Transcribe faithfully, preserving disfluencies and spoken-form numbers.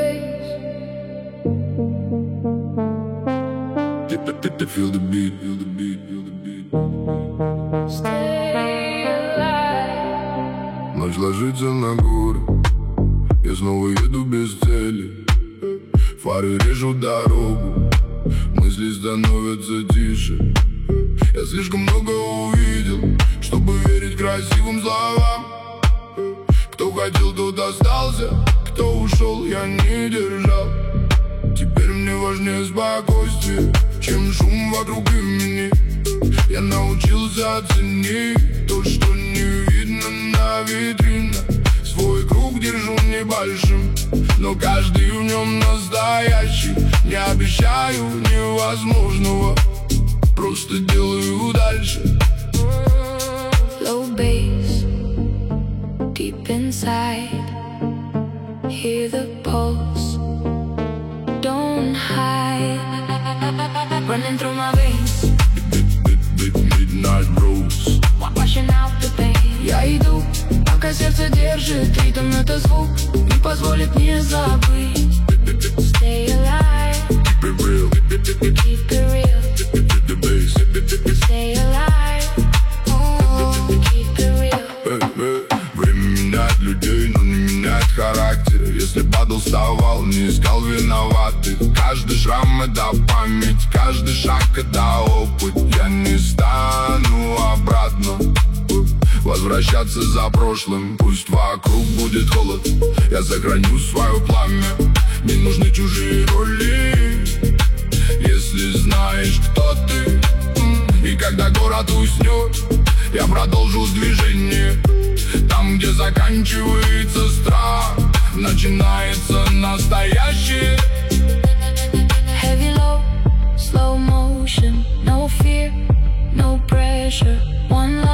bass. Feel the beat, feel the beat, feel the beat. Stay alive. Ночь ложится на горы, я снова еду без цели. Фары режут дорогу, мысли становятся тише. Я слишком много увидел, чтобы верить красивым словам. Кто хотел, тот остался, кто ушел, я не держал. Теперь мне важнее спокойствие, чем шум вокруг имени. Я научился оценить то, что не видно на витринах. Свой круг держу небольшим, но каждый в нем настоящий. Не обещаю невозможного, просто делаю дальше. Low bass, deep inside, hear the pulse, don't hide, running through my veins, Midnight Rose, washing out the pain. Я иду, пока сердце держит ритм, это звук не позволит мне забыть. Stay alive, keep it real, keep it real, the bass. stay alive, oh, keep it real. Э, э, Время меняет людей, но не меняет характер. Если падал, вставал, не искал виноватых. Каждый шрам — это память, каждый шаг — это опыт. Я не стану обратно возвращаться за прошлым. Пусть вокруг будет холод, я сохраню свое пламя. Не нужны чужие роли, если знаешь, кто ты. И когда город уснет, я продолжу движение. Там, где заканчивается страх, начинается настоящее. Heavy low, slow motion, no fear, no pressure, one